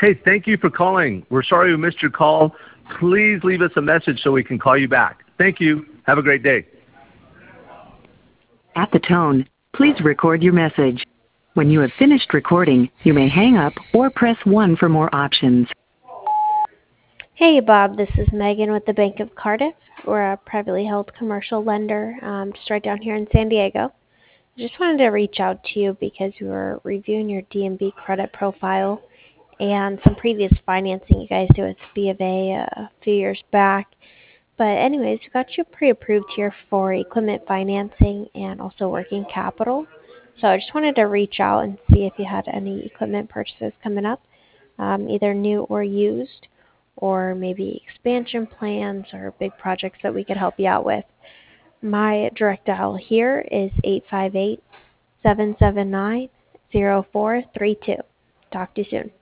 Hey, thank you for calling. We're sorry we missed your call. Please leave us a message so we can call you back. Thank you. Have a great day. At the tone, please record your message. When you have finished recording, you may hang up or press 1 for more options. Hey Bob, this is Megan with the Bank of Cardiff. We're a privately held commercial lender just right down here in San Diego. I just wanted to reach out to you because we were reviewing your DNB credit profile and some previous financing you guys did with B of A a few years back. But anyways, we got you pre-approved here for equipment financing and also working capital. So I just wanted to reach out and see if you had any equipment purchases coming up, either new or used, or maybe expansion plans or big projects that we could help you out with. My direct dial here is 858-779-0432. Talk to you soon.